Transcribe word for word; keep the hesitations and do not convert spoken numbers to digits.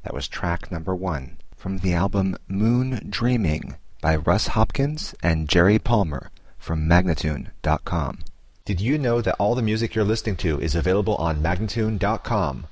That was track number one from the album Moon Dreaming by Russ Hopkins and Jerry Palmer from Magnatune dot com. Did you know that all the music you're listening to is available on Magnatune dot com?